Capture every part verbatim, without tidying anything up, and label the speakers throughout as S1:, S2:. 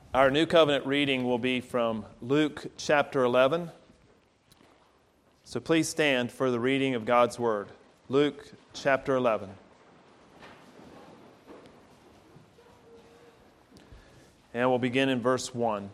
S1: Our New Covenant reading will be from Luke chapter eleven. So please stand for the reading of God's Word. Luke chapter eleven. And we'll begin in verse one.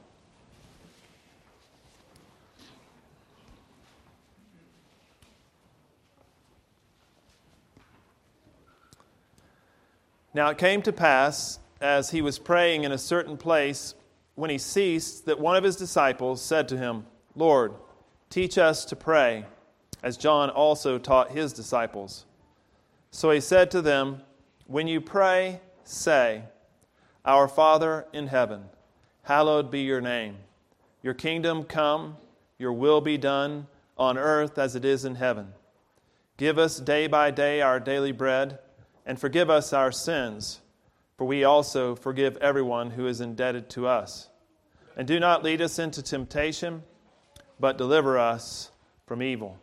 S1: Now it came to pass, as he was praying in a certain place, when he ceased, that one of his disciples said to him, Lord, teach us to pray, as John also taught his disciples. So he said to them, when you pray, say, Our Father in heaven, hallowed be your name. Your kingdom come, your will be done, on earth as it is in heaven. Give us day by day our daily bread, and forgive us our sins, for we also forgive everyone who is indebted to us. And do not lead us into temptation, but deliver us from evil.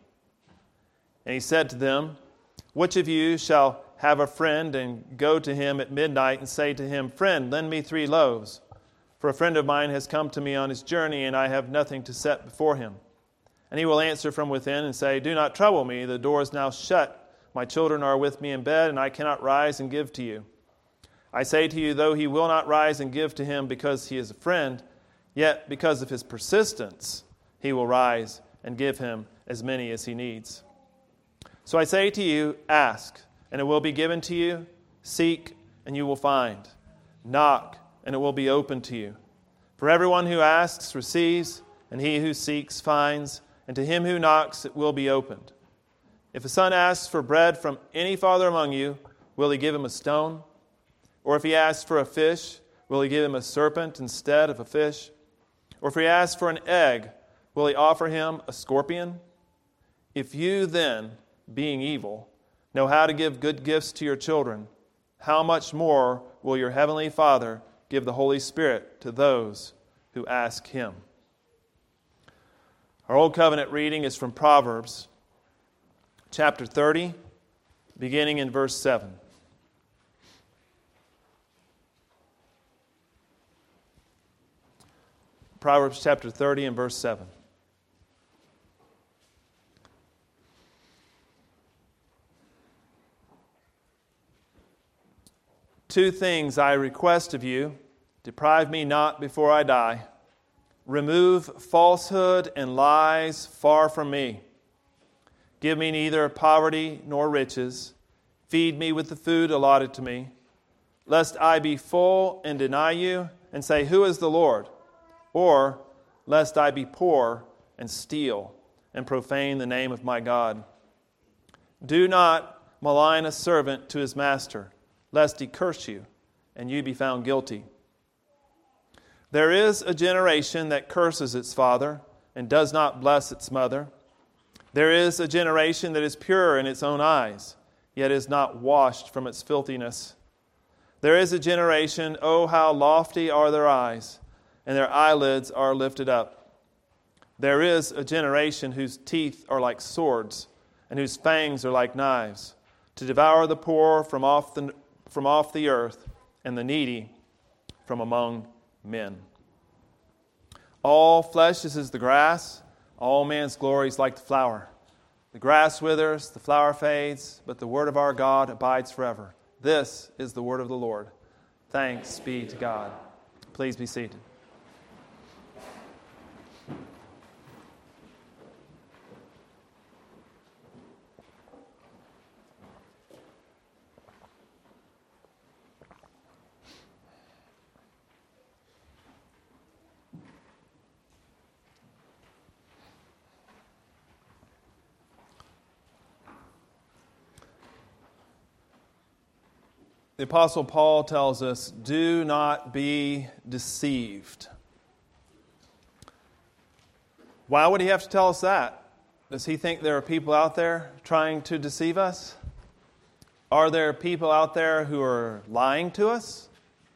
S1: And he said to them, Which of you shall have a friend and go to him at midnight and say to him, Friend, lend me three loaves, for a friend of mine has come to me on his journey, and I have nothing to set before him. And he will answer from within and say, Do not trouble me, the door is now shut. My children are with me in bed, and I cannot rise and give to you. I say to you, though he will not rise and give to him because he is a friend, yet because of his persistence, he will rise and give him as many as he needs. So I say to you, ask, and it will be given to you. Seek, and you will find. Knock, and it will be opened to you. For everyone who asks receives, and he who seeks finds, and to him who knocks it will be opened. If a son asks for bread from any father among you, will he give him a stone? Or if he asks for a fish, will he give him a serpent instead of a fish? Or if he asks for an egg, will he offer him a scorpion? If you then, being evil, know how to give good gifts to your children, how much more will your heavenly Father give the Holy Spirit to those who ask him? Our Old Covenant reading is from Proverbs chapter thirty, beginning in verse seven. Proverbs chapter thirty and verse seven. Two things I request of you, deprive me not before I die. Remove falsehood and lies far from me. Give me neither poverty nor riches. Feed me with the food allotted to me, lest I be full and deny you and say, Who is the Lord? Or lest I be poor and steal and profane the name of my God. Do not malign a servant to his master, lest he curse you and you be found guilty. There is a generation that curses its father and does not bless its mother. There is a generation that is pure in its own eyes, yet is not washed from its filthiness. There is a generation, oh, how lofty are their eyes, and their eyelids are lifted up. There is a generation whose teeth are like swords, and whose fangs are like knives, to devour the poor from off the, from off the earth, and the needy from among men. All flesh is as the grass, all man's glory is like the flower. The grass withers, the flower fades, but the word of our God abides forever. This is the word of the Lord. Thanks be to God. Please be seated. The Apostle Paul tells us, do not be deceived. Why would he have to tell us that? Does he think there are people out there trying to deceive us? Are there people out there who are lying to us?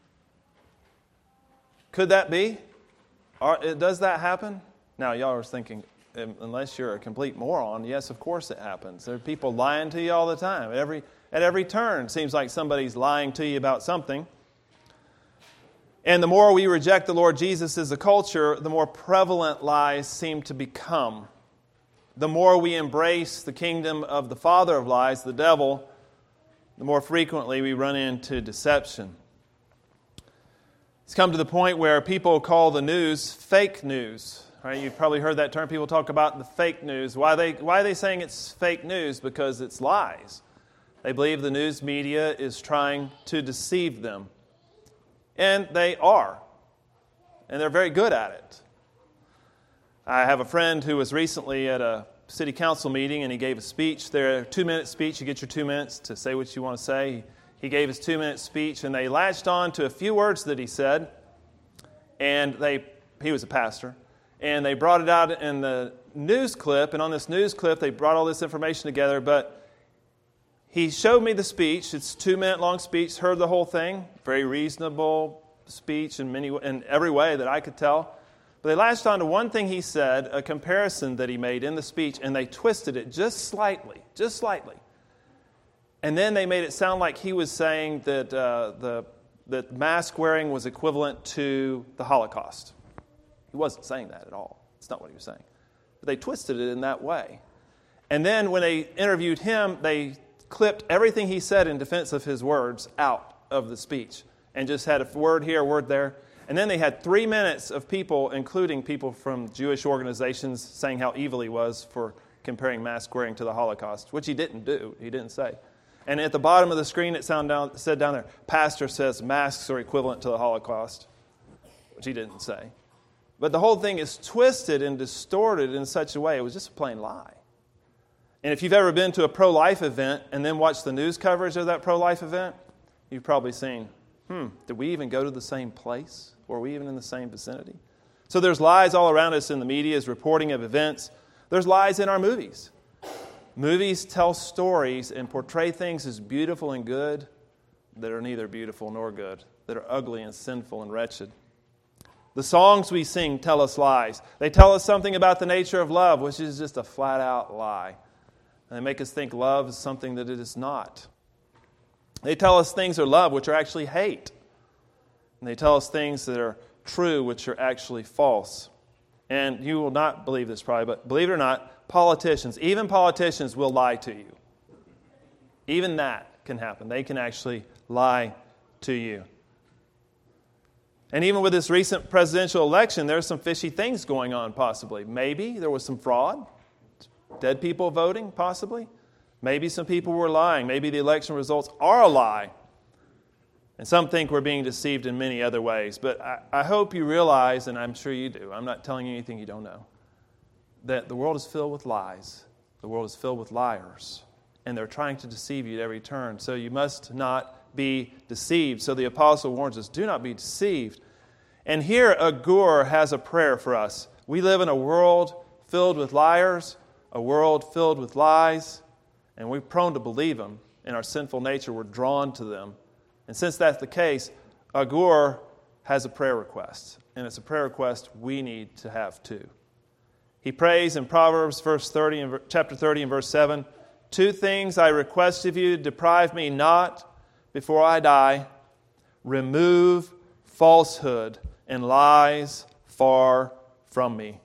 S1: Could that be? Are, does that happen? Now, y'all are thinking, unless you're a complete moron, yes, of course it happens. There are people lying to you all the time. At every, at every turn, it seems like somebody's lying to you about something. And the more we reject the Lord Jesus as a culture, the more prevalent lies seem to become. The more we embrace the kingdom of the father of lies, the devil, the more frequently we run into deception. It's come to the point where people call the news fake news. Right? You've probably heard that term. People talk about the fake news. Why are they, why are they saying it's fake news? Because it's lies. They believe the news media is trying to deceive them. And they are. And they're very good at it. I have a friend who was recently at a city council meeting, and he gave a speech. They're a two-minute speech. You get your two minutes to say what you want to say. He gave his two-minute speech, and they latched on to a few words that he said. And they he was a pastor. And they brought it out in the news clip. And on this news clip, they brought all this information together. But he showed me the speech. It's a two-minute long speech. Heard the whole thing. Very reasonable speech in many in every way that I could tell. But they latched on to one thing he said, a comparison that he made in the speech, and they twisted it just slightly, just slightly. And then they made it sound like he was saying that uh, the that mask wearing was equivalent to the Holocaust. He wasn't saying that at all. It's not what he was saying. But they twisted it in that way. And then when they interviewed him, they clipped everything he said in defense of his words out of the speech and just had a word here, a word there. And then they had three minutes of people, including people from Jewish organizations, saying how evil he was for comparing mask wearing to the Holocaust, which he didn't do. He didn't say. And at the bottom of the screen, it sound down, said down there, "Pastor says masks are equivalent to the Holocaust," which he didn't say. But the whole thing is twisted and distorted in such a way. It was just a plain lie. And if you've ever been to a pro-life event and then watched the news coverage of that pro-life event, you've probably seen, hmm, did we even go to the same place? Were we even in the same vicinity? So there's lies all around us in the media's reporting of events. There's lies in our movies. Movies tell stories and portray things as beautiful and good that are neither beautiful nor good, that are ugly and sinful and wretched. The songs we sing tell us lies. They tell us something about the nature of love, which is just a flat-out lie. And they make us think love is something that it is not. They tell us things are love, which are actually hate. And they tell us things that are true, which are actually false. And you will not believe this probably, but believe it or not, politicians, even politicians will lie to you. Even that can happen. They can actually lie to you. And even with this recent presidential election, there are some fishy things going on possibly. Maybe there was some fraud. Dead people voting, possibly. Maybe some people were lying. Maybe the election results are a lie. And some think we're being deceived in many other ways. But I, I hope you realize, and I'm sure you do, I'm not telling you anything you don't know, that the world is filled with lies. The world is filled with liars. And they're trying to deceive you at every turn. So you must not be deceived. So the apostle warns us, do not be deceived. And here Agur has a prayer for us. We live in a world filled with liars, a world filled with lies, and we're prone to believe them. In our sinful nature, we're drawn to them. And since that's the case, Agur has a prayer request. And it's a prayer request we need to have too. He prays in Proverbs verse thirty, and chapter thirty and verse seven, "Two things I request of you, deprive me not before I die. Remove falsehood and lies far from me."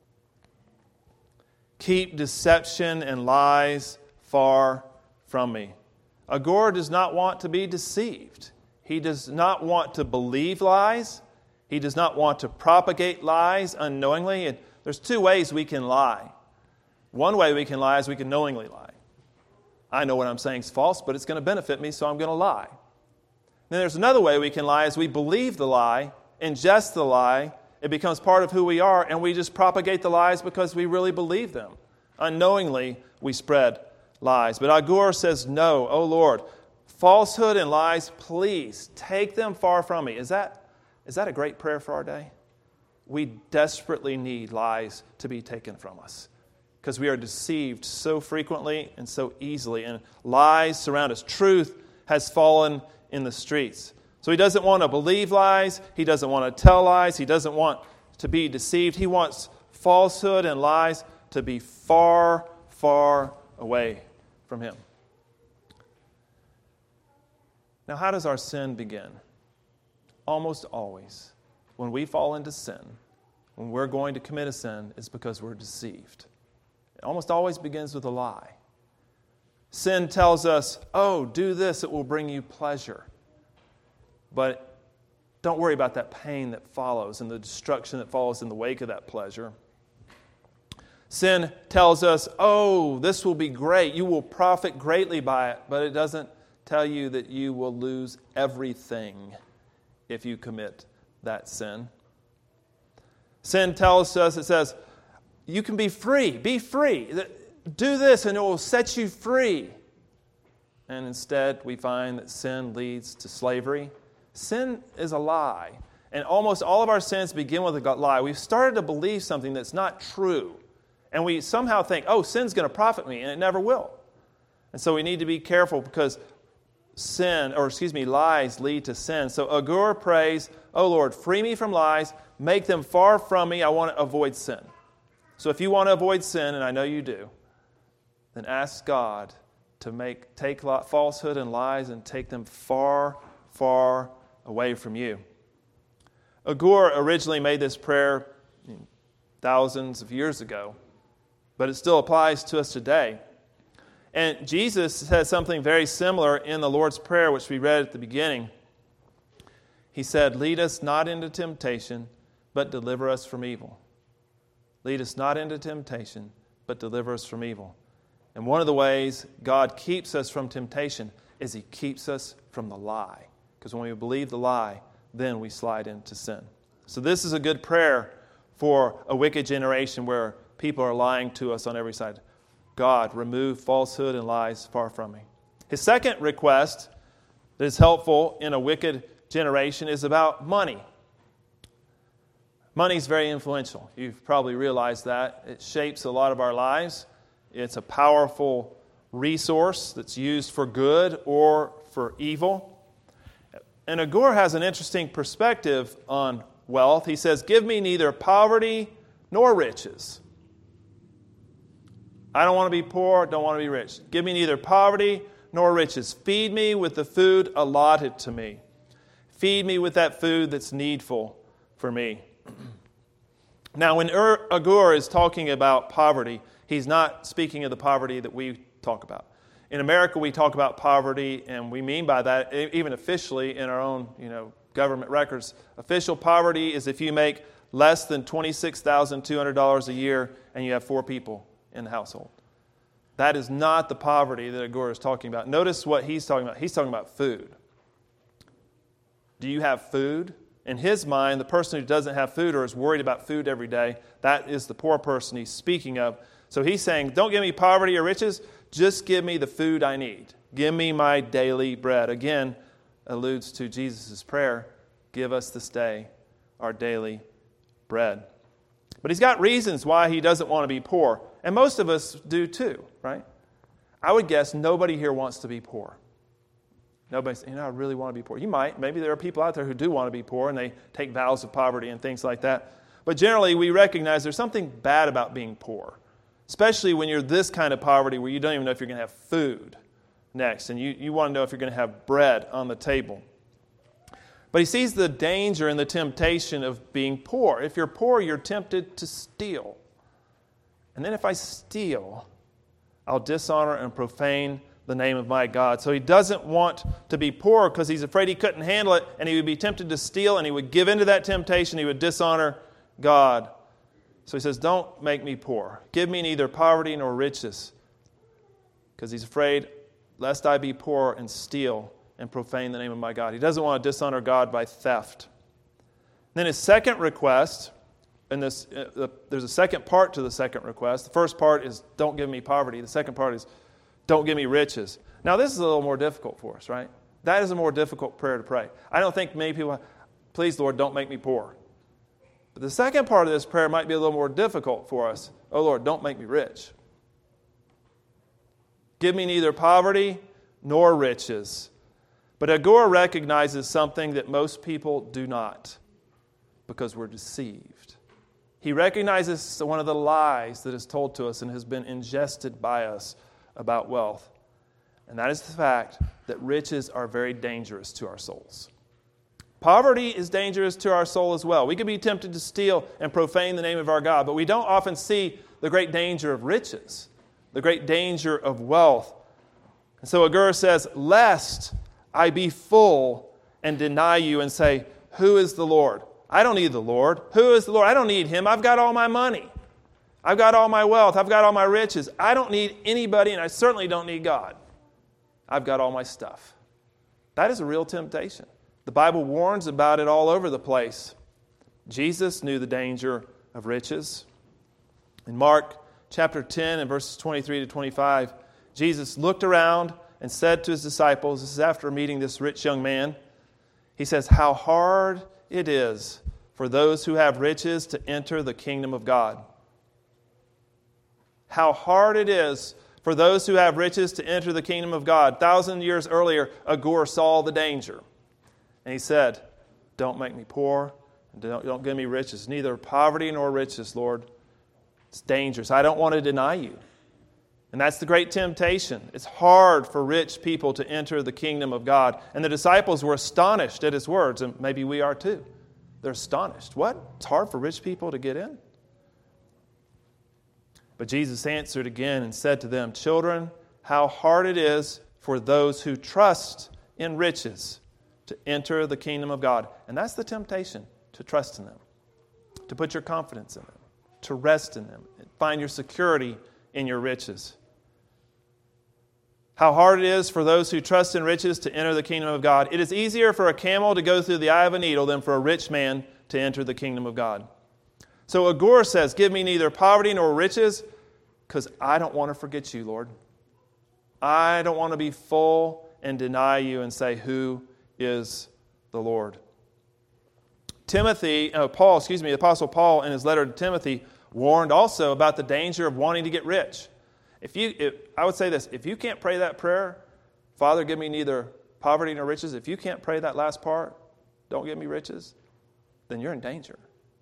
S1: Keep deception and lies far from me. Agur does not want to be deceived. He does not want to believe lies. He does not want to propagate lies unknowingly. And there's two ways we can lie. One way we can lie is we can knowingly lie. I know what I'm saying is false, but it's going to benefit me, so I'm going to lie. Then there's another way we can lie is we believe the lie, ingest the lie, it becomes part of who we are, and we just propagate the lies because we really believe them. Unknowingly, we spread lies. But Agur says, no, oh Lord, falsehood and lies, please take them far from me. Is that, is that a great prayer for our day? We desperately need lies to be taken from us because we are deceived so frequently and so easily, and lies surround us. Truth has fallen in the streets. So he doesn't want to believe lies. He doesn't want to tell lies. He doesn't want to be deceived. He wants falsehood and lies to be far, far away from him. Now, how does our sin begin? almost always, when we fall into sin, when we're going to commit a sin, it's because we're deceived. It almost always begins with a lie. Sin tells us, oh, do this, it will bring you pleasure. But don't worry about that pain that follows and the destruction that follows in the wake of that pleasure. Sin tells us, oh, this will be great. You will profit greatly by it. But it doesn't tell you that you will lose everything if you commit that sin. Sin tells us, it says, you can be free. Be free. Do this and it will set you free. And instead, we find that sin leads to slavery. Sin is a lie. And almost all of our sins begin with a lie. We've started to believe something that's not true. And we somehow think, oh, sin's going to profit me, and it never will. And so we need to be careful because sin, or excuse me, lies lead to sin. So Agur prays, oh Lord, free me from lies, make them far from me. I want to avoid sin. So if you want to avoid sin, and I know you do, then ask God to make take falsehood and lies and take them far, far away from you. Agur originally made this prayer thousands of years ago, but it still applies to us today. And Jesus said something very similar in the Lord's Prayer, which we read at the beginning. He said, lead us not into temptation, but deliver us from evil. Lead us not into temptation, but deliver us from evil. And one of the ways God keeps us from temptation is He keeps us from the lie. Because when we believe the lie, then we slide into sin. So this is a good prayer for a wicked generation where people are lying to us on every side. God, remove falsehood and lies far from me. His second request that is helpful in a wicked generation is about money. Money is very influential. You've probably realized that. It shapes a lot of our lives. It's a powerful resource that's used for good or for evil. And Agur has an interesting perspective on wealth. He says, give me neither poverty nor riches. I don't want to be poor, don't want to be rich. Give me neither poverty nor riches. Feed me with the food allotted to me. Feed me with that food that's needful for me. Now, when Ur- Agur is talking about poverty, he's not speaking of the poverty that we talk about. In America, we talk about poverty, and we mean by that, even officially in our own, you know, government records, official poverty is if you make less than twenty-six thousand two hundred dollars a year and you have four people in the household. That is not the poverty that Agur is talking about. Notice what he's talking about. He's talking about food. Do you have food? In his mind, the person who doesn't have food or is worried about food every day, that is the poor person he's speaking of. So he's saying, don't give me poverty or riches, just give me the food I need. Give me my daily bread. Again, alludes to Jesus' prayer, give us this day our daily bread. But he's got reasons why he doesn't want to be poor. And most of us do too, right? I would guess nobody here wants to be poor. Nobody says, you know, I really want to be poor. You might. Maybe there are people out there who do want to be poor and they take vows of poverty and things like that. But generally, we recognize there's something bad about being poor, especially when you're this kind of poverty where you don't even know if you're going to have food next, and you, you want to know if you're going to have bread on the table. But he sees the danger and the temptation of being poor. If you're poor, you're tempted to steal. And then if I steal, I'll dishonor and profane the name of my God. So he doesn't want to be poor because he's afraid he couldn't handle it, and he would be tempted to steal, and he would give into that temptation. He would dishonor God. So he says, don't make me poor. Give me neither poverty nor riches, because he's afraid lest I be poor and steal and profane the name of my God. He doesn't want to dishonor God by theft. Then his second request, and this uh, the, there's a second part to the second request. The first part is, don't give me poverty. The second part is, don't give me riches. Now, this is a little more difficult for us, right? That is a more difficult prayer to pray. I don't think many people, please, Lord, don't make me poor. But the second part of this prayer might be a little more difficult for us. Oh, Lord, don't make me rich. Give me neither poverty nor riches. But Agur recognizes something that most people do not, because we're deceived. He recognizes one of the lies that is told to us and has been ingested by us about wealth. And that is the fact that riches are very dangerous to our souls. Poverty is dangerous to our soul as well. We could be tempted to steal and profane the name of our God, but we don't often see the great danger of riches, the great danger of wealth. And so Agur says, lest I be full and deny you and say, who is the Lord? I don't need the Lord. Who is the Lord? I don't need him. I've got all my money. I've got all my wealth. I've got all my riches. I don't need anybody, and I certainly don't need God. I've got all my stuff. That is a real temptation. The Bible warns about it all over the place. Jesus knew the danger of riches. In Mark chapter ten and verses twenty-three to twenty-five, Jesus looked around and said to his disciples, this is after meeting this rich young man, he says, how hard it is for those who have riches to enter the kingdom of God. How hard it is for those who have riches to enter the kingdom of God. A thousand years earlier, Agur saw the danger. And he said, don't make me poor, and don't, don't give me riches, neither poverty nor riches, Lord. It's dangerous. I don't want to deny you. And that's the great temptation. It's hard for rich people to enter the kingdom of God. And the disciples were astonished at his words, and maybe we are too. They're astonished. What? It's hard for rich people to get in? But Jesus answered again and said to them, children, how hard it is for those who trust in riches to enter the kingdom of God. And that's the temptation, to trust in them, to put your confidence in them, to rest in them, and find your security in your riches. How hard it is for those who trust in riches to enter the kingdom of God. It is easier for a camel to go through the eye of a needle than for a rich man to enter the kingdom of God. So Agur says, give me neither poverty nor riches, because I don't want to forget you, Lord. I don't want to be full and deny you and say, who is the Lord? Timothy, uh, Paul, excuse me, the Apostle Paul in his letter to Timothy warned also about the danger of wanting to get rich. If you, if, I would say this, if you can't pray that prayer, Father, give me neither poverty nor riches, if you can't pray that last part, don't give me riches, then you're in danger.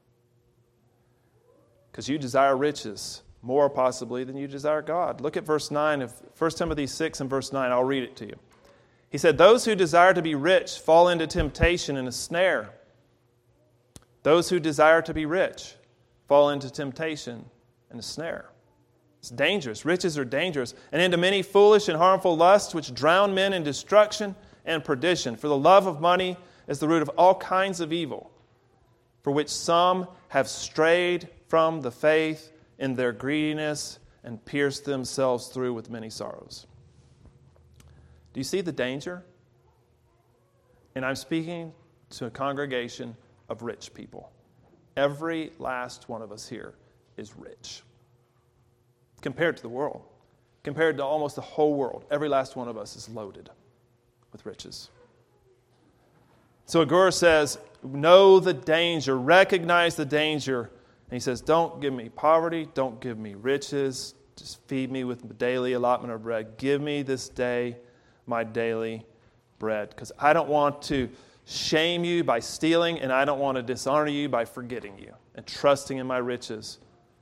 S1: Because you desire riches more possibly than you desire God. Look at verse nine of First Timothy six and verse nine. I'll read it to you. He said, those who desire to be rich fall into temptation and a snare. Those who desire to be rich fall into temptation and a snare. It's dangerous. Riches are dangerous. And into many foolish and harmful lusts which drown men in destruction and perdition. For the love of money is the root of all kinds of evil, for which some have strayed from the faith in their greediness and pierced themselves through with many sorrows. Do you see the danger? And I'm speaking to a congregation of rich people. Every last one of us here is rich. Compared to the world, compared to almost the whole world, every last one of us is loaded with riches. So Agur says, know the danger, recognize the danger. And he says, don't give me poverty, don't give me riches, just feed me with the daily allotment of bread. Give me this day my daily bread, because I don't want to shame you by stealing, and I don't want to dishonor you by forgetting you and trusting in my riches.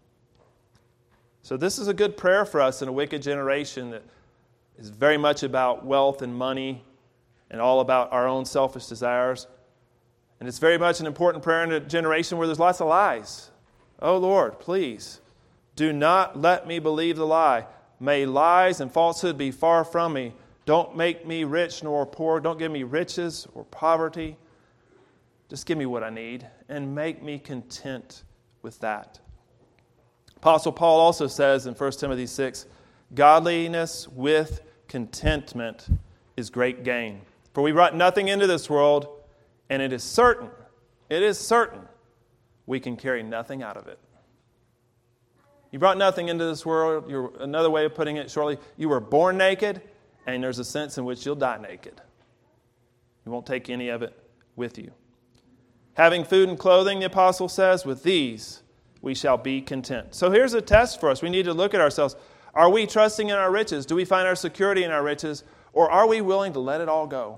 S1: So this is a good prayer for us in a wicked generation that is very much about wealth and money and all about our own selfish desires. And it's very much an important prayer in a generation where there's lots of lies. Oh Lord, please, do not let me believe the lie. May lies and falsehood be far from me. Don't make me rich nor poor. Don't give me riches or poverty. Just give me what I need and make me content with that. Apostle Paul also says in First Timothy six, godliness with contentment is great gain. For we brought nothing into this world, and it is certain, it is certain, we can carry nothing out of it. You brought nothing into this world. You're, another way of putting it shortly, you were born naked, and there's a sense in which you'll die naked. You won't take any of it with you. Having food and clothing, the apostle says, with these we shall be content. So here's a test for us. We need to look at ourselves. Are we trusting in our riches? Do we find our security in our riches? Or are we willing to let it all go?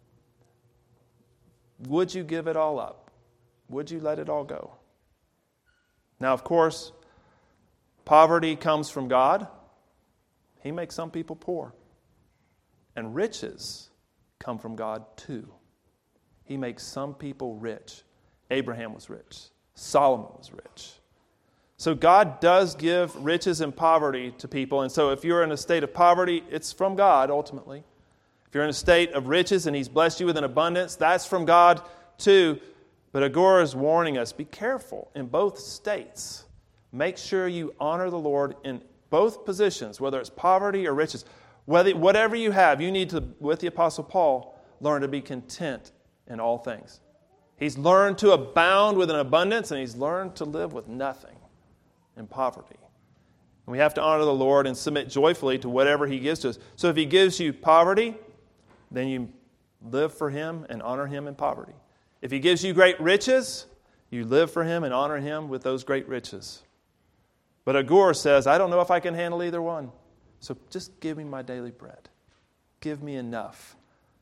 S1: Would you give it all up? Would you let it all go? Now, of course, poverty comes from God. He makes some people poor. And riches come from God too. He makes some people rich. Abraham was rich. Solomon was rich. So God does give riches and poverty to people. And so if you're in a state of poverty, it's from God ultimately. If you're in a state of riches and He's blessed you with an abundance, that's from God too. But Agur is warning us, be careful in both states. Make sure you honor the Lord in both positions, whether it's poverty or riches. Whether, whatever you have, you need to, with the Apostle Paul, learn to be content in all things. He's learned to abound with an abundance, and he's learned to live with nothing in poverty. And we have to honor the Lord and submit joyfully to whatever He gives to us. So if He gives you poverty, then you live for Him and honor Him in poverty. If He gives you great riches, you live for Him and honor Him with those great riches. But Agur says, I don't know if I can handle either one. So just give me my daily bread. Give me enough.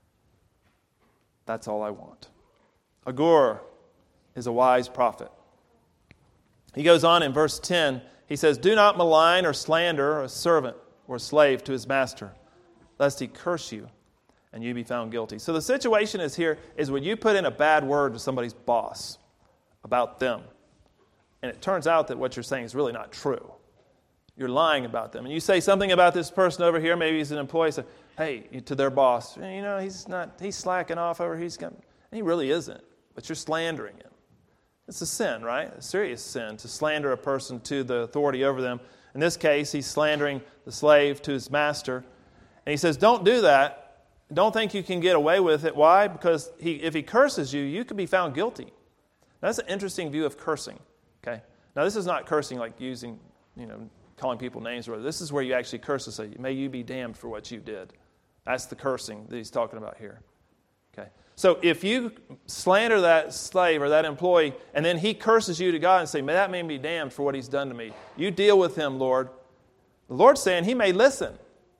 S1: That's all I want. Agur is a wise prophet. He goes on in verse ten. He says, do not malign or slander a servant or a slave to his master, lest he curse you and you be found guilty. So the situation is here is when you put in a bad word to somebody's boss about them, and it turns out that what you're saying is really not true. You're lying about them. And you say something about this person over here, maybe he's an employee, say, hey, to their boss, you know, he's not, he's slacking off over, he's got, and he really isn't, but you're slandering him. It's a sin, right? A serious sin to slander a person to the authority over them. In this case, he's slandering the slave to his master. And he says, don't do that. Don't think you can get away with it. Why? Because he, if he curses you, you could be found guilty. Now, that's an interesting view of cursing. Okay. Now, this is not cursing like using, you know, calling people names. Or this is where you actually curse and say, may you be damned for what you did. That's the cursing that he's talking about here. Okay. So if you slander that slave or that employee, and then he curses you to God and say, may that man be damned for what he's done to me. You deal with him, Lord. The Lord's saying he may listen.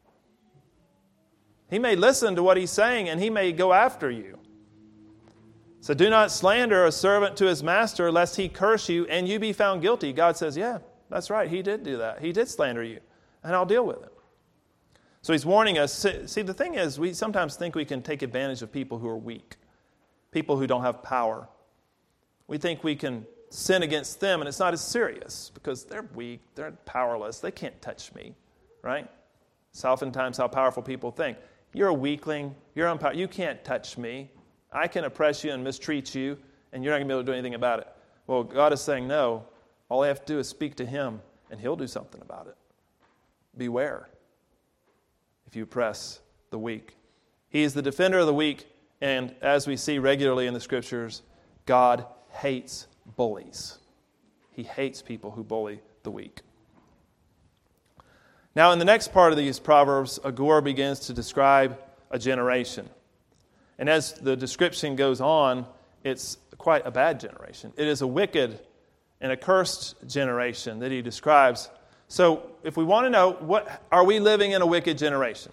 S1: He may listen to what he's saying, and he may go after you. So do not slander a servant to his master, lest he curse you and you be found guilty. God says, yeah, that's right. He did do that. He did slander you, and I'll deal with it. So he's warning us. See, the thing is, we sometimes think we can take advantage of people who are weak, people who don't have power. We think we can sin against them, and it's not as serious because they're weak, they're powerless, they can't touch me, right? It's oftentimes how powerful people think. You're a weakling, you're unpowered, you can't touch me. I can oppress you and mistreat you, and you're not going to be able to do anything about it. Well, God is saying, no, all I have to do is speak to Him, and He'll do something about it. Beware if you oppress the weak. He is the defender of the weak, and as we see regularly in the Scriptures, God hates bullies. He hates people who bully the weak. Now, in the next part of these Proverbs, Agur begins to describe a generation. And as the description goes on, it's quite a bad generation. It is a wicked and a cursed generation that he describes. So if we want to know, what are we living in a wicked generation?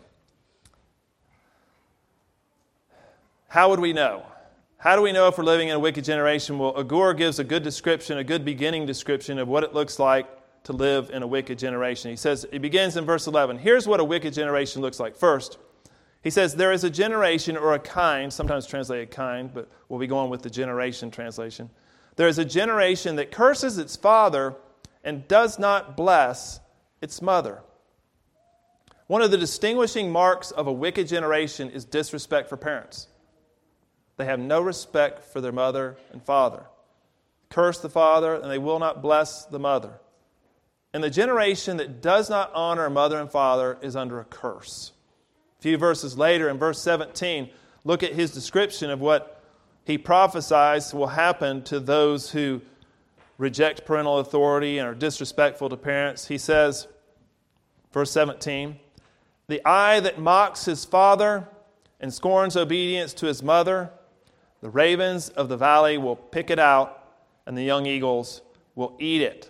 S1: How would we know? How do we know if we're living in a wicked generation? Well, Agur gives a good description, a good beginning description of what it looks like to live in a wicked generation. He says, it begins in verse eleven. Here's what a wicked generation looks like. First, he says, there is a generation or a kind, sometimes translated kind, but we'll be going with the generation translation. There is a generation that curses its father and does not bless its mother. One of the distinguishing marks of a wicked generation is disrespect for parents. They have no respect for their mother and father. Curse the father, and they will not bless the mother. And the generation that does not honor mother and father is under a curse. A few verses later, in verse seventeen, look at his description of what he prophesies will happen to those who reject parental authority and are disrespectful to parents. He says, verse seventeen, the eye that mocks his father and scorns obedience to his mother, the ravens of the valley will pick it out, and the young eagles will eat it.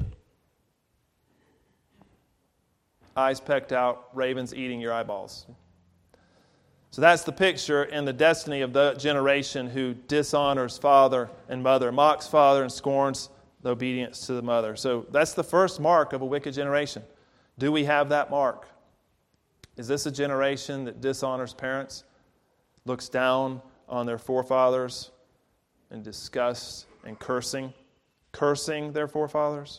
S1: Eyes pecked out, ravens eating your eyeballs. So that's the picture and the destiny of the generation who dishonors father and mother, mocks father and scorns the obedience to the mother. So that's the first mark of a wicked generation. Do we have that mark? Is this a generation that dishonors parents, looks down on their forefathers, and disgust and cursing, cursing their forefathers.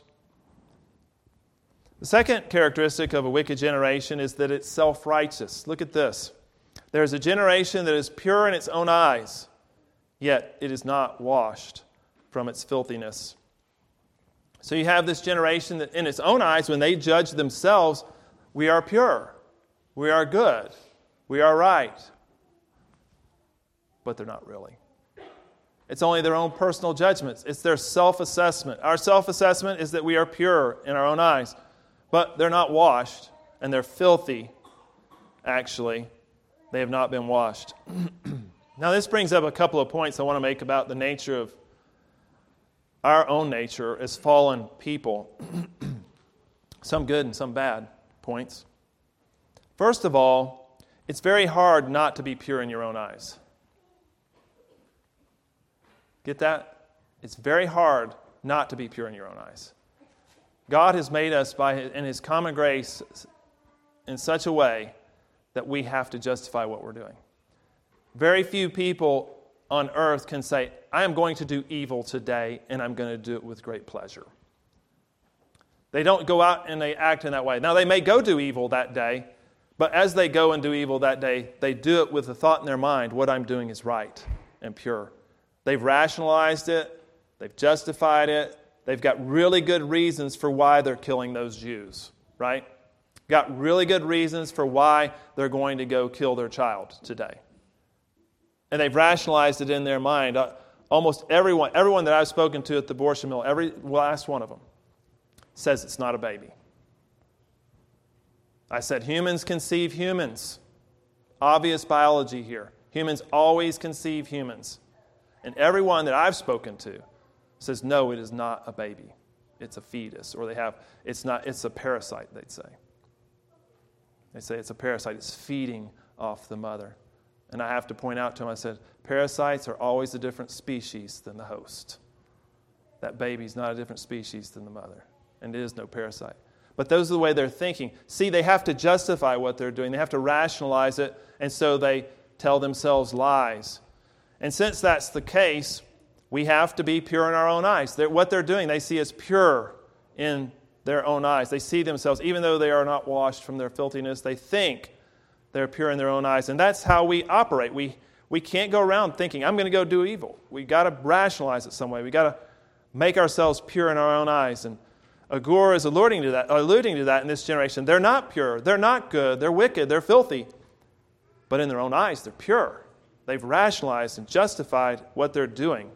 S1: The second characteristic of a wicked generation is that it's self-righteous. Look at this. There is a generation that is pure in its own eyes, yet it is not washed from its filthiness. So you have this generation that in its own eyes, when they judge themselves, we are pure, we are good, we are right. But they're not really. It's only their own personal judgments. It's their self-assessment. Our self-assessment is that we are pure in our own eyes. But they're not washed, and they're filthy, actually. They have not been washed. Now, this brings up a couple of points I want to make about the nature of our own nature as fallen people. Some good and some bad points. First of all, it's very hard not to be pure in your own eyes. Get that? It's very hard not to be pure in your own eyes. God has made us by his, in His common grace in such a way that we have to justify what we're doing. Very few people on earth can say, I am going to do evil today, and I'm going to do it with great pleasure. They don't go out and they act in that way. Now, they may go do evil that day, but as they go and do evil that day, they do it with the thought in their mind, what I'm doing is right and pure. They've rationalized it. They've justified it. They've got really good reasons for why they're killing those Jews, right? Got really good reasons for why they're going to go kill their child today. And they've rationalized it in their mind. Uh, almost everyone, everyone that I've spoken to at the abortion mill, every last one of them, says it's not a baby. I said humans conceive humans. Obvious biology here. Humans always conceive humans. And everyone that I've spoken to says, no, it is not a baby. It's a fetus. Or they have, it's not, it's a parasite, they'd say. They say it's a parasite. It's feeding off the mother. And I have to point out to them, I said, parasites are always a different species than the host. That baby's not a different species than the mother. And it is no parasite. But those are the way they're thinking. See, they have to justify what they're doing. They have to rationalize it. And so they tell themselves lies. And since that's the case, we have to be pure in our own eyes. They're, what they're doing, they see as pure in their own eyes. They see themselves, even though they are not washed from their filthiness, they think they're pure in their own eyes. And that's how we operate. We we can't go around thinking, I'm going to go do evil. We've got to rationalize it some way. We've got to make ourselves pure in our own eyes. And Agur is alluding to that, alluding to that in this generation. They're not pure. They're not good. They're wicked. They're filthy. But in their own eyes, they're pure. They've rationalized and justified what they're doing.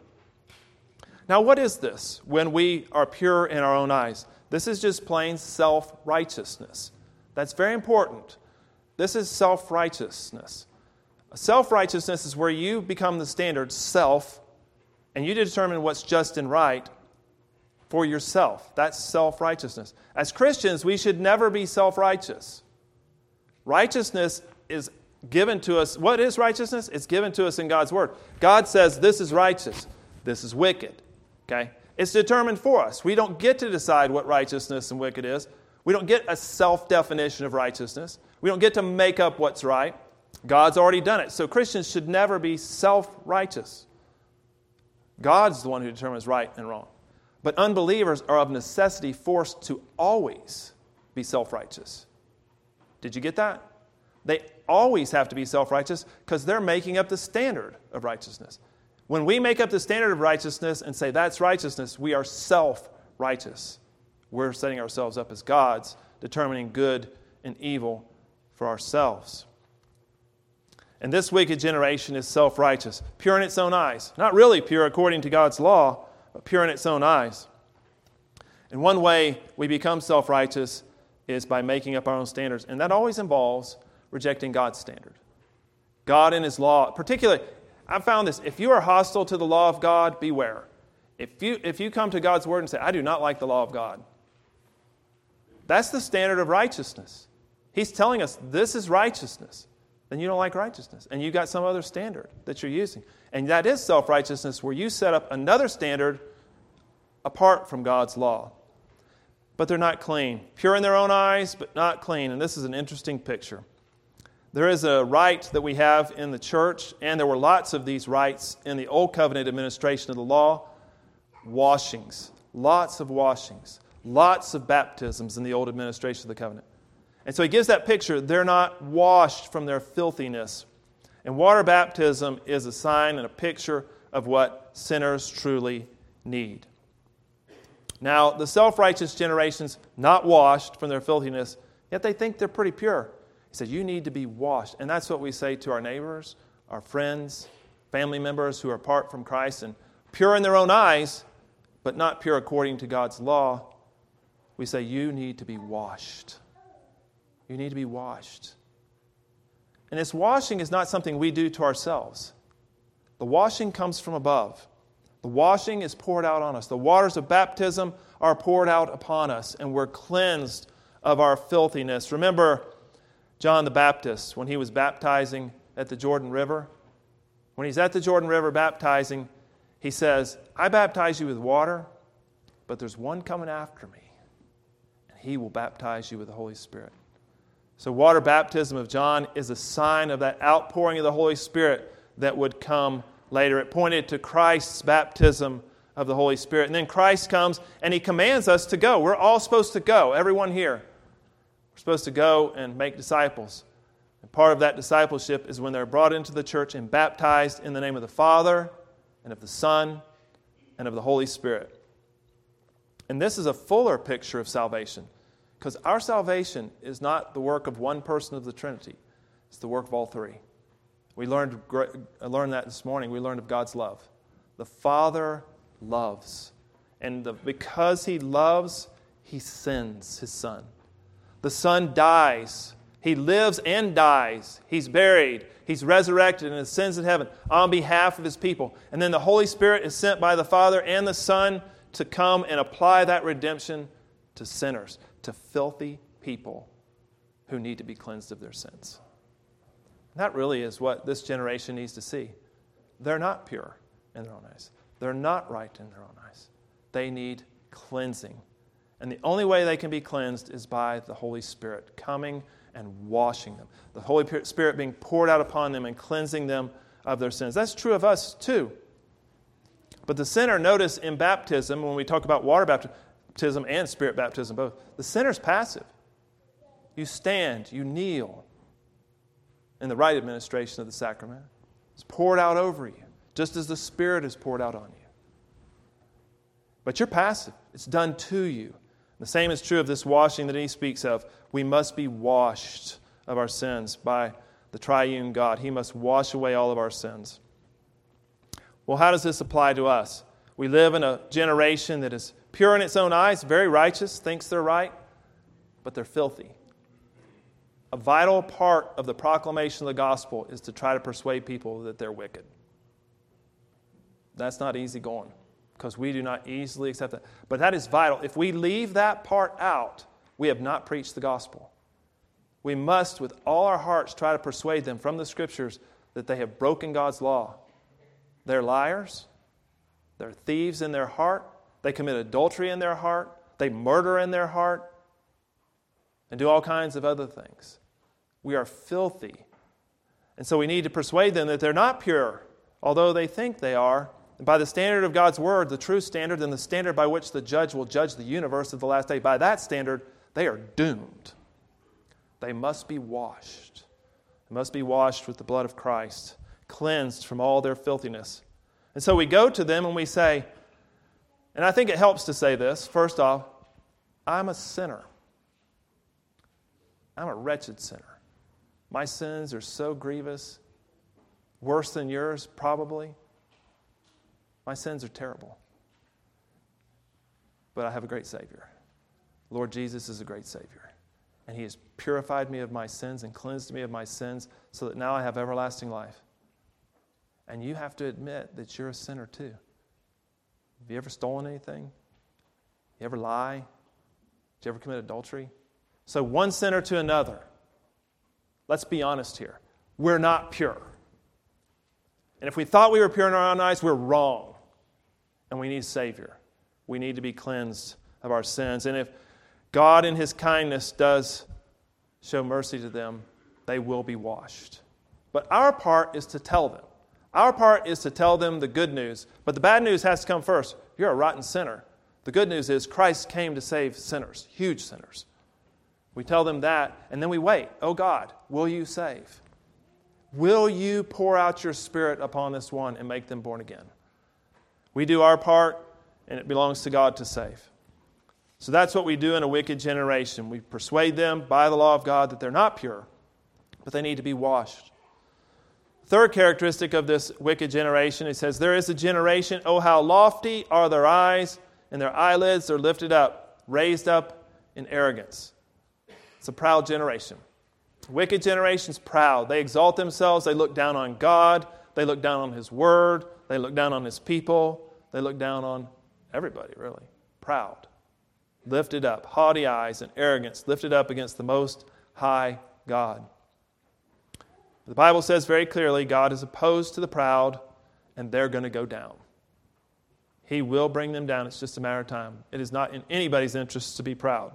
S1: Now, what is this when we are pure in our own eyes? This is just plain self-righteousness. That's very important. This is self-righteousness. Self-righteousness is where you become the standard self, and you determine what's just and right for yourself. That's self-righteousness. As Christians, we should never be self-righteous. Righteousness is given to us. What is righteousness? It's given to us in God's Word. God says this is righteous, this is wicked. Okay? It's determined for us. We don't get to decide what righteousness and wicked is. We don't get a self-definition of righteousness. We don't get to make up what's right. God's already done it. So Christians should never be self-righteous. God's the one who determines right and wrong. But unbelievers are of necessity forced to always be self-righteous. Did you get that? They always have to be self-righteous because they're making up the standard of righteousness. When we make up the standard of righteousness and say that's righteousness, we are self-righteous. We're setting ourselves up as gods, determining good and evil for ourselves. And this wicked generation is self-righteous, pure in its own eyes. Not really pure according to God's law, but pure in its own eyes. And one way we become self-righteous is by making up our own standards. And that always involves rejecting God's standard. God and His law, particularly, I found this, if you are hostile to the law of God, beware. If you, if you come to God's Word and say, I do not like the law of God, that's the standard of righteousness. He's telling us this is righteousness. Then you don't like righteousness. And you've got some other standard that you're using. And that is self-righteousness where you set up another standard apart from God's law. But they're not clean. Pure in their own eyes, but not clean. And this is an interesting picture. There is a rite that we have in the church, and there were lots of these rites in the Old Covenant administration of the law. Washings. Lots of washings. Lots of baptisms in the old administration of the covenant. And so he gives that picture. They're not washed from their filthiness. And water baptism is a sign and a picture of what sinners truly need. Now, the self-righteous generations, not washed from their filthiness, yet they think they're pretty pure. He said, you need to be washed. And that's what we say to our neighbors, our friends, family members who are apart from Christ and pure in their own eyes, but not pure according to God's law. We say, you need to be washed. You need to be washed. And this washing is not something we do to ourselves. The washing comes from above. The washing is poured out on us. The waters of baptism are poured out upon us, and we're cleansed of our filthiness. Remember John the Baptist, when he was baptizing at the Jordan River? When he's at the Jordan River baptizing, he says, I baptize you with water, but there's one coming after me, and he will baptize you with the Holy Spirit. So water baptism of John is a sign of that outpouring of the Holy Spirit that would come later. It pointed to Christ's baptism of the Holy Spirit. And then Christ comes and he commands us to go. We're all supposed to go, everyone here. We're supposed to go and make disciples. And part of that discipleship is when they're brought into the church and baptized in the name of the Father and of the Son and of the Holy Spirit. And this is a fuller picture of salvation, because our salvation is not the work of one person of the Trinity. It's the work of all three. We learned, learned that this morning. We learned of God's love. The Father loves. And the, because He loves, He sends His Son. The Son dies. He lives and dies. He's buried. He's resurrected and ascends in heaven on behalf of His people. And then the Holy Spirit is sent by the Father and the Son to come and apply that redemption to sinners, to filthy people who need to be cleansed of their sins. That really is what this generation needs to see. They're not pure in their own eyes. They're not right in their own eyes. They need cleansing. And the only way they can be cleansed is by the Holy Spirit coming and washing them. The Holy Spirit being poured out upon them and cleansing them of their sins. That's true of us too. But the sinner, notice in baptism, when we talk about water baptism and spirit baptism both, the sinner's passive. You stand, you kneel in the right administration of the sacrament. It's poured out over you, just as the Spirit is poured out on you. But you're passive. It's done to you. The same is true of this washing that he speaks of. We must be washed of our sins by the triune God. He must wash away all of our sins. Well, how does this apply to us? We live in a generation that is pure in its own eyes, very righteous, thinks they're right, but they're filthy. A vital part of the proclamation of the gospel is to try to persuade people that they're wicked. That's not easy going, because we do not easily accept that. But that is vital. If we leave that part out, we have not preached the gospel. We must, with all our hearts, try to persuade them from the Scriptures that they have broken God's law. They're liars. They're thieves in their heart. They commit adultery in their heart. They murder in their heart. And do all kinds of other things. We are filthy. And so we need to persuade them that they're not pure, although they think they are. And by the standard of God's Word, the true standard, and the standard by which the judge will judge the universe of the last day, by that standard, they are doomed. They must be washed. They must be washed with the blood of Christ, cleansed from all their filthiness. And so we go to them and we say, and I think it helps to say this, first off, I'm a sinner. I'm a wretched sinner. My sins are so grievous, worse than yours probably. My sins are terrible. But I have a great Savior. Lord Jesus is a great Savior. And He has purified me of my sins and cleansed me of my sins so that now I have everlasting life. And you have to admit that you're a sinner too. Have you ever stolen anything? You ever lie? Did you ever commit adultery? So one sinner to another. Let's be honest here. We're not pure. And if we thought we were pure in our own eyes, we're wrong. And we need a Savior. We need to be cleansed of our sins. And if God in His kindness does show mercy to them, they will be washed. But our part is to tell them. Our part is to tell them the good news. But the bad news has to come first. You're a rotten sinner. The good news is Christ came to save sinners, huge sinners. We tell them that, and then we wait. Oh God, will you save? Will you pour out your Spirit upon this one and make them born again? We do our part, and it belongs to God to save. So that's what we do in a wicked generation. We persuade them by the law of God that they're not pure, but they need to be washed. Third characteristic of this wicked generation, it says, there is a generation, oh how lofty are their eyes, and their eyelids are lifted up, raised up in arrogance. It's a proud generation. Wicked generation's proud. They exalt themselves. They look down on God. They look down on His Word. They look down on His people. They look down on everybody, really. Proud. Lifted up. Haughty eyes and arrogance. Lifted up against the Most High God. The Bible says very clearly God is opposed to the proud, and they're going to go down. He will bring them down. It's just a matter of time. It is not in anybody's interest to be proud.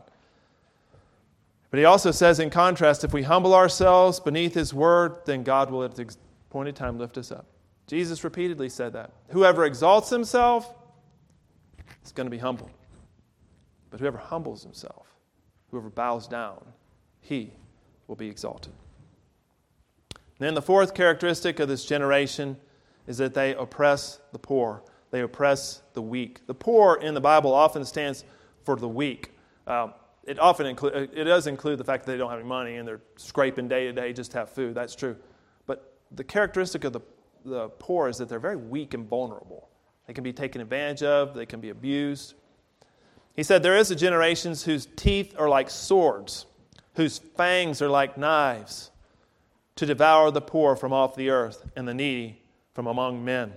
S1: But he also says, in contrast, if we humble ourselves beneath His Word, then God will at the appointed time lift us up. Jesus repeatedly said that. Whoever exalts himself is going to be humbled. But whoever humbles himself, whoever bows down, he will be exalted. And then the fourth characteristic of this generation is that they oppress the poor. They oppress the weak. The poor in the Bible often stands for the weak. Um, It often include, it does include the fact that they don't have any money and they're scraping day to day just to have food. That's true. But the characteristic of the, the poor is that they're very weak and vulnerable. They can be taken advantage of. They can be abused. He said, there is a generation whose teeth are like swords, whose fangs are like knives, to devour the poor from off the earth and the needy from among men.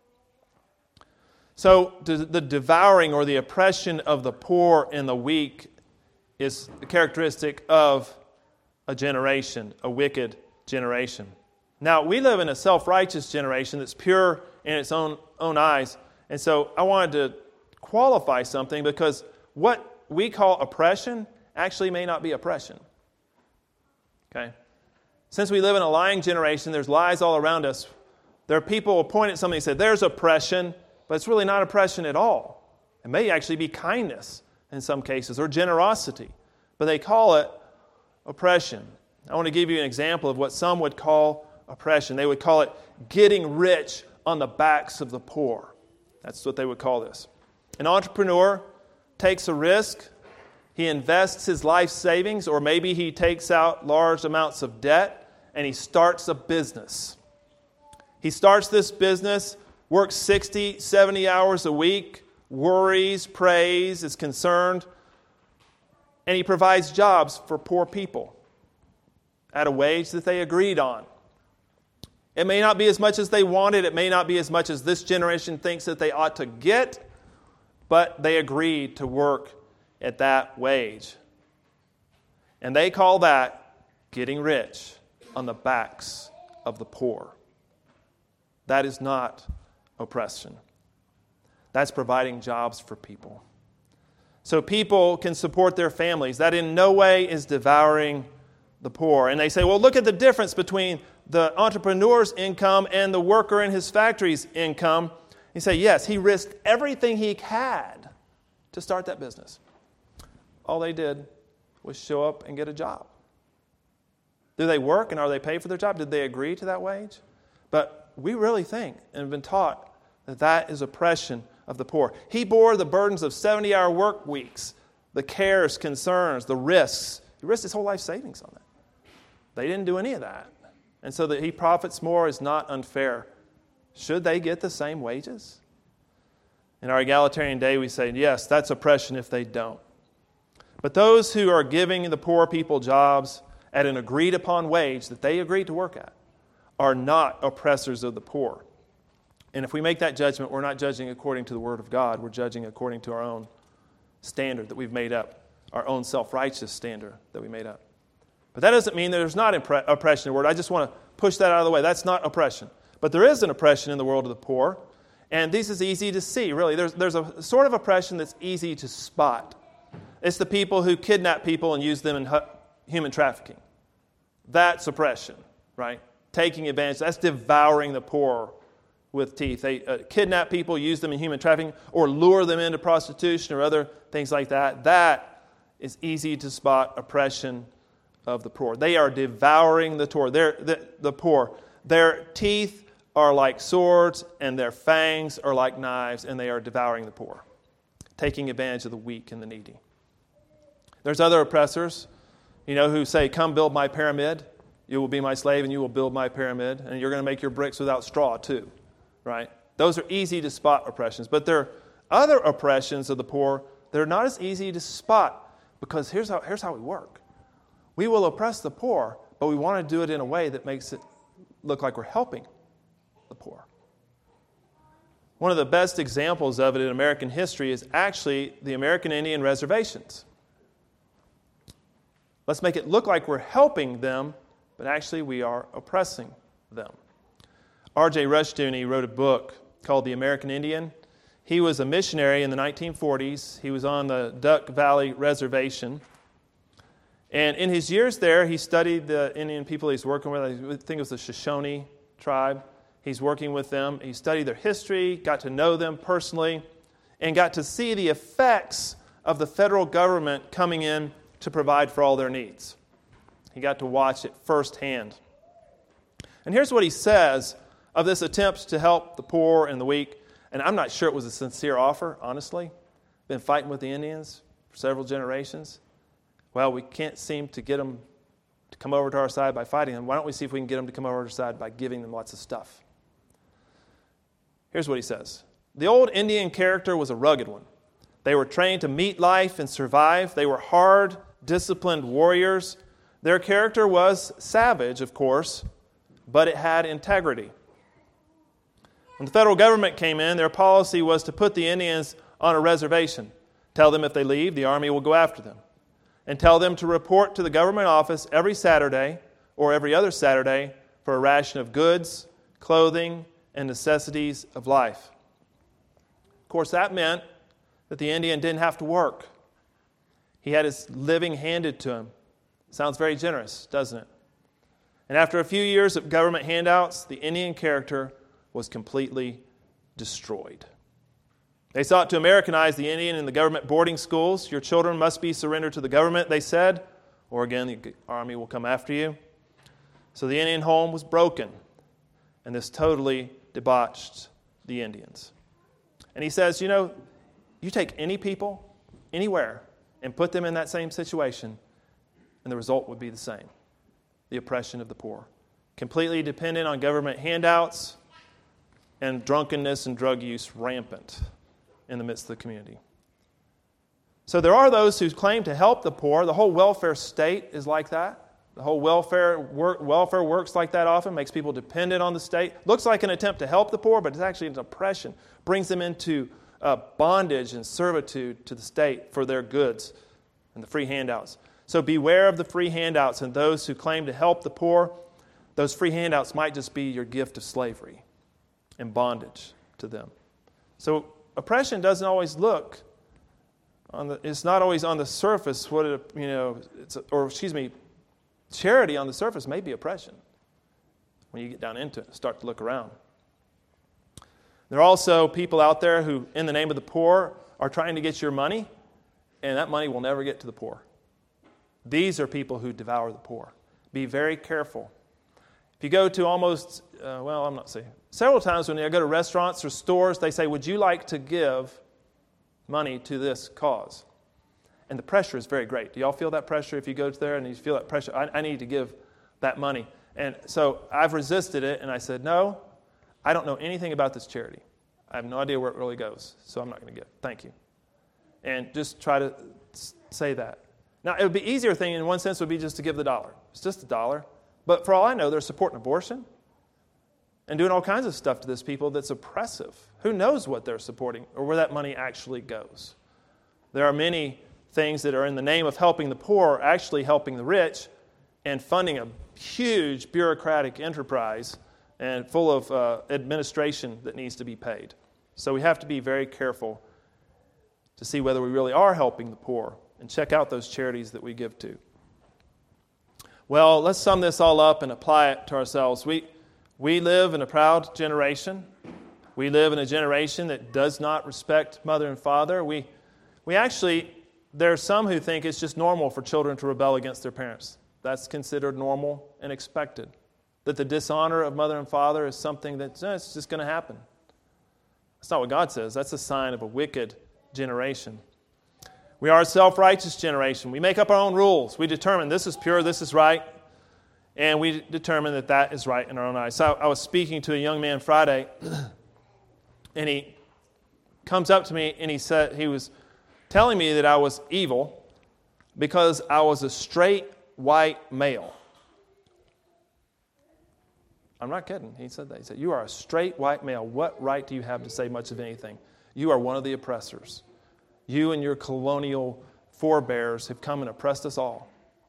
S1: So the devouring or the oppression of the poor and the weak is the characteristic of a generation, a wicked generation. Now, we live in a self-righteous generation that's pure in its own, own eyes. And so I wanted to qualify something because what we call oppression actually may not be oppression. Okay? Since we live in a lying generation, there's lies all around us. There are people who point at something and say, there's oppression, but it's really not oppression at all. It may actually be kindness in some cases, or generosity. But they call it oppression. I want to give you an example of what some would call oppression. They would call it getting rich on the backs of the poor. That's what they would call this. An entrepreneur takes a risk. He invests his life savings, or maybe he takes out large amounts of debt, and he starts a business. He starts this business, works sixty, seventy hours a week, worries, prays, is concerned, and he provides jobs for poor people at a wage that they agreed on. It may not be as much as they wanted. It may not be as much as this generation thinks that they ought to get, but they agreed to work at that wage. And they call that getting rich on the backs of the poor. That is not oppression. That's providing jobs for people. So people can support their families. That in no way is devouring the poor. And they say, well, look at the difference between the entrepreneur's income and the worker in his factory's income. You say, yes, he risked everything he had to start that business. All they did was show up and get a job. Do they work and are they paid for their job? Did they agree to that wage? But we really think and have been taught that that is oppression of the poor. He bore the burdens of seventy-hour work weeks, the cares, concerns, the risks. He risked his whole life savings on that. They didn't do any of that. And so that he profits more is not unfair. Should they get the same wages? In our egalitarian day, we say, yes, that's oppression if they don't. But those who are giving the poor people jobs at an agreed-upon wage that they agreed to work at are not oppressors of the poor. And if we make that judgment, we're not judging according to the Word of God. We're judging according to our own standard that we've made up, our own self-righteous standard that we made up. But that doesn't mean that there's not impre- oppression in the world. I just want to push that out of the way. That's not oppression. But there is an oppression in the world of the poor. And this is easy to see, really. There's, there's a sort of oppression that's easy to spot. It's the people who kidnap people and use them in hu- human trafficking. That's oppression, right? Taking advantage. That's devouring the poor with teeth. They uh, kidnap people, use them in human trafficking, or lure them into prostitution or other things like that. That is easy to spot oppression of the poor. They are devouring the poor. They're, the, the poor. Their teeth are like swords, and their fangs are like knives, and they are devouring the poor, taking advantage of the weak and the needy. There's other oppressors, you know, who say, come build my pyramid. You will be my slave, and you will build my pyramid, and you're going to make your bricks without straw, too. Right? Those are easy to spot oppressions. But there are other oppressions of the poor that are not as easy to spot, because here's how, here's how we work. We will oppress the poor, but we want to do it in a way that makes it look like we're helping the poor. One of the best examples of it in American history is actually the American Indian reservations. Let's make it look like we're helping them, but actually we are oppressing them. R J Rushdoony wrote a book called The American Indian. He was a missionary in the nineteen forties. He was on the Duck Valley Reservation. And in his years there, he studied the Indian people he's working with. I think it was the Shoshone tribe. He's working with them. He studied their history, got to know them personally, and got to see the effects of the federal government coming in to provide for all their needs. He got to watch it firsthand. And here's what he says of this attempt to help the poor and the weak. And I'm not sure it was a sincere offer, honestly. Been fighting with the Indians for several generations. Well, we can't seem to get them to come over to our side by fighting them. Why don't we see if we can get them to come over to our side by giving them lots of stuff? Here's what he says. The old Indian character was a rugged one. They were trained to meet life and survive. They were hard, disciplined warriors. Their character was savage, of course, but it had integrity. When the federal government came in, their policy was to put the Indians on a reservation. Tell them if they leave, the army will go after them. And tell them to report to the government office every Saturday or every other Saturday for a ration of goods, clothing, and necessities of life. Of course, that meant that the Indian didn't have to work. He had his living handed to him. Sounds very generous, doesn't it? And after a few years of government handouts, the Indian character was completely destroyed. They sought to Americanize the Indian in the government boarding schools. Your children must be surrendered to the government, they said, or again, the army will come after you. So the Indian home was broken, and this totally debauched the Indians. And he says, you know, you take any people, anywhere, and put them in that same situation, and the result would be the same. The oppression of the poor. Completely dependent on government handouts, and drunkenness and drug use rampant in the midst of the community. So there are those who claim to help the poor. The whole welfare state is like that. The whole welfare work, welfare works like that often, makes people dependent on the state. Looks like an attempt to help the poor, but it's actually an oppression. Brings them into uh, bondage and servitude to the state for their goods and the free handouts. So beware of the free handouts and those who claim to help the poor. Those free handouts might just be your gift of slavery and bondage to them. So oppression doesn't always look on the, it's not always on the surface what it, you know, it's, or excuse me, charity on the surface may be oppression when you get down into it and start to look around. There are also people out there who, in the name of the poor, are trying to get your money, and that money will never get to the poor. These are people who devour the poor. Be very careful. If you go to almost, uh, well, I'm not saying, several times when I go to restaurants or stores, they say, would you like to give money to this cause? And the pressure is very great. Do y'all feel that pressure if you go there and you feel that pressure? I, I need to give that money. And so I've resisted it, and I said, no, I don't know anything about this charity. I have no idea where it really goes, so I'm not going to give. Thank you. And just try to say that. Now, it would be easier thing in one sense would be just to give the dollar. It's just a dollar. But for all I know, they're supporting abortion and doing all kinds of stuff to this people that's oppressive. Who knows what they're supporting or where that money actually goes? There are many things that are in the name of helping the poor, actually helping the rich, and funding a huge bureaucratic enterprise and full of uh, administration that needs to be paid. So we have to be very careful to see whether we really are helping the poor and check out those charities that we give to. Well, let's sum this all up and apply it to ourselves. We, we live in a proud generation. We live in a generation that does not respect mother and father. We, we actually, there are some who think it's just normal for children to rebel against their parents. That's considered normal and expected. That the dishonor of mother and father is something that's eh, it's just going to happen. That's not what God says. That's a sign of a wicked generation. We are a self-righteous generation. We make up our own rules. We determine this is pure, this is right, and we determine that that is right in our own eyes. So I was speaking to a young man Friday, and he comes up to me and he said he was telling me that I was evil because I was a straight white male. I'm not kidding. He said that. He said, "You are a straight white male. What right do you have to say much of anything? You are one of the oppressors. You and your colonial forebears have come and oppressed us all."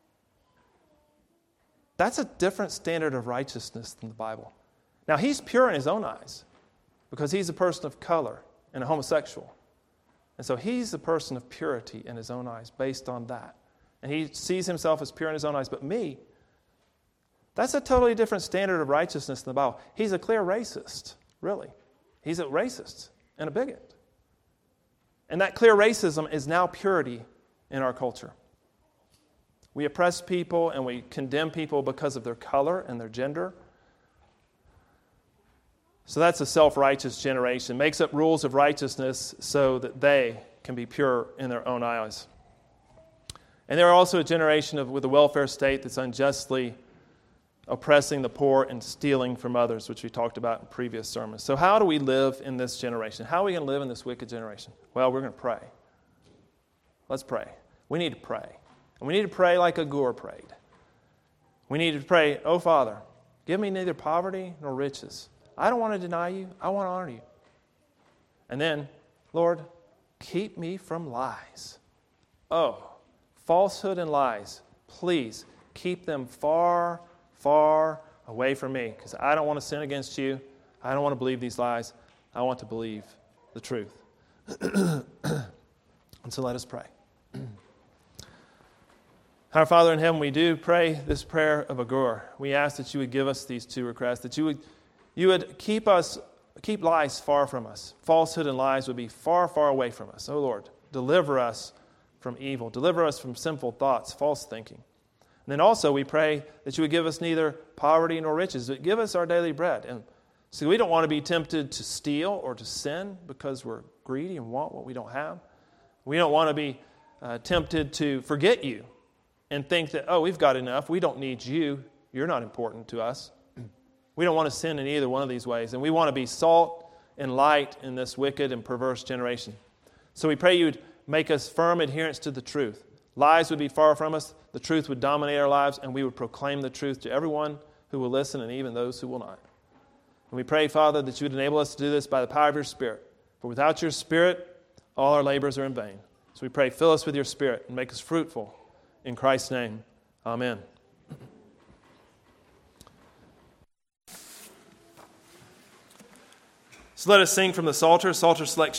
S1: That's a different standard of righteousness than the Bible. Now, he's pure in his own eyes because he's a person of color and a homosexual. And so he's a person of purity in his own eyes based on that. And he sees himself as pure in his own eyes. But me, that's a totally different standard of righteousness than the Bible. He's a clear racist, really. He's a racist and a bigot. And that clear racism is now purity in our culture. We oppress people and we condemn people because of their color and their gender. So that's a self-righteous generation. Makes up rules of righteousness so that they can be pure in their own eyes. And they're also a generation of with a welfare state that's unjustly oppressing the poor and stealing from others, which we talked about in previous sermons. So how do we live in this generation? How are we going to live in this wicked generation? Well, we're going to pray. Let's pray. We need to pray. And we need to pray like Agur prayed. We need to pray, "Oh, Father, give me neither poverty nor riches. I don't want to deny you. I want to honor you. And then, Lord, keep me from lies. Oh, falsehood and lies. Please keep them far, far away from me because I don't want to sin against you. I don't want to believe these lies. I want to believe the truth." And so let us pray. Our Father in heaven, we do pray this prayer of Agur. We ask that you would give us these two requests, that you would you would keep us, keep lies far from us. Falsehood and lies would be far, far away from us. Oh Lord, deliver us from evil. Deliver us from sinful thoughts, false thinking. And then also we pray that you would give us neither poverty nor riches, but give us our daily bread. And so we don't want to be tempted to steal or to sin because we're greedy and want what we don't have. We don't want to be uh, tempted to forget you and think that, oh, we've got enough. We don't need you. You're not important to us. We don't want to sin in either one of these ways. And we want to be salt and light in this wicked and perverse generation. So we pray you would make us firm adherents to the truth. Lies would be far from us. The truth would dominate our lives, and we would proclaim the truth to everyone who will listen and even those who will not. And we pray, Father, that you would enable us to do this by the power of your Spirit. For without your Spirit, all our labors are in vain. So we pray, fill us with your Spirit and make us fruitful. In Christ's name, amen. So let us sing from the Psalter, Psalter selection.